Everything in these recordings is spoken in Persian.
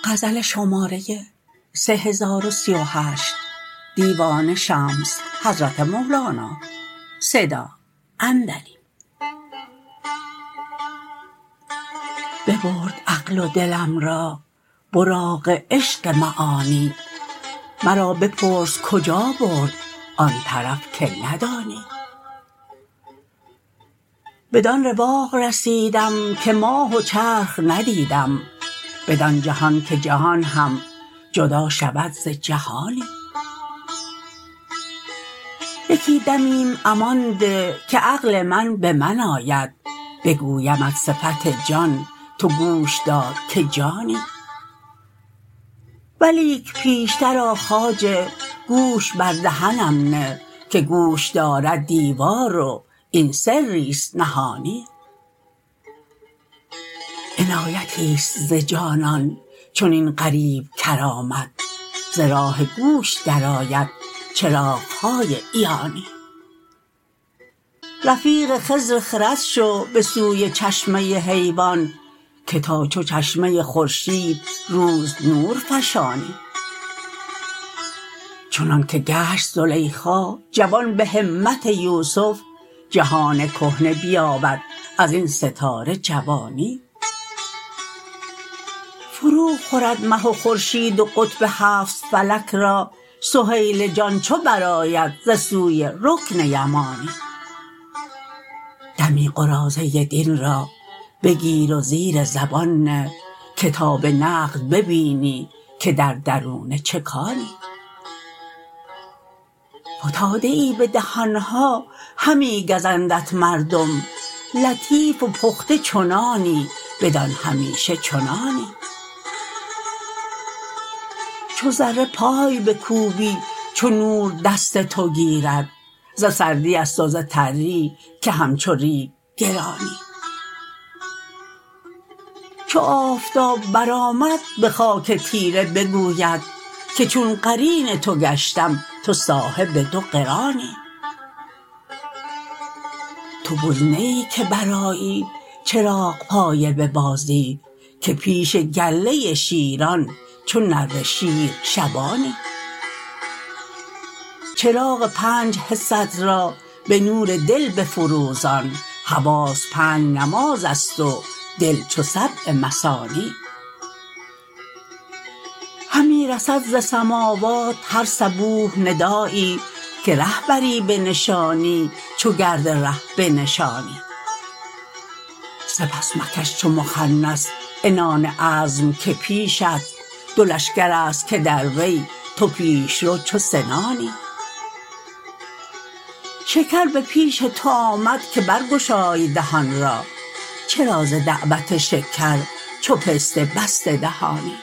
ببرد عقل و دلم را براق عشق معانی، مرا بپرس کجا برد آن طرف که ندانی. بدان رواق رسیدم که ماه و چرخ ندیدم، بدان جهان که جهان هم جدا شود ز جهانی. یکی دمیم امان ده که عقل من به من آید، بگویمت صفت جان تو گوش دار که جانی. ولیک پیشتر آ خواجه گوش بر دهنم نه، که گوش دارد دیوار و این سریست نهانی. عنایتیست ز جانان چنین غریب کرامت، ز راه گوش درآید چراغ‌های عیانی. رفیق خضر خرد شو به سوی چشمه حیوان، که تا چو چشمه خورشید روز نور فشانی. چنانکه گشت زلیخا جوان به همت یوسف، جهان کهنه بیابد از این ستاره جوانی. فرو خورد مه و خورشید و قطب هفت فلک را، سهیل جان چو برآید ز سوی رکن یمانی. دمی قراضه دین را بگیر و زیر زبان نه، که تا به نقد ببینی که در درونه چه کانی. فتاده ای به دهانها همی گزندت مردم، لطیف و پخته چنانی بدان همیشه چنانی. چو ذره پای بکوبی چو نور دست تو گیرد، ز سردی است و ز تری که همچو ریگ گرانی. چو آفتاب برآمد به خاک تیره بگوید، که چون قرین تو گشتم تو صاحب دو قرانی. تو بز نه ای که برآیی چراغ پایه به بازی، که پیش گله شیران چو نره شیر شبانی. چراغ پنج حست را به نور دل بفروزان، حواس پنج نماز است و دل چو سبع مثانی. همی رسد ز سماوات هر صبوح ندایی، که ره بری به نشانی چو گرد ره بنشانی. سپس مکش چو مخنث عنان عزم که پیشت، دو لشکرست که در وی تو پیشرو چو سنانی. شکر به پیش تو آمد که برگشای دهان را، چرا ز دعوت شکر چو پسته بسته دهانی.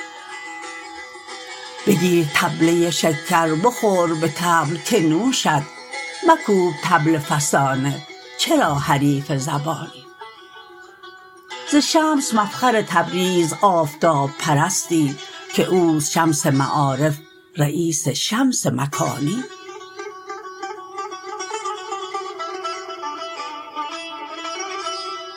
بگیر طبله شکر بخور به طبل که نوشت، مکوب طبل فسانه چرا حریف زبانی. ز شمس مفخر تبریز آفتاب پرستی، که اوست شمس معارف رییس شمس مکانی.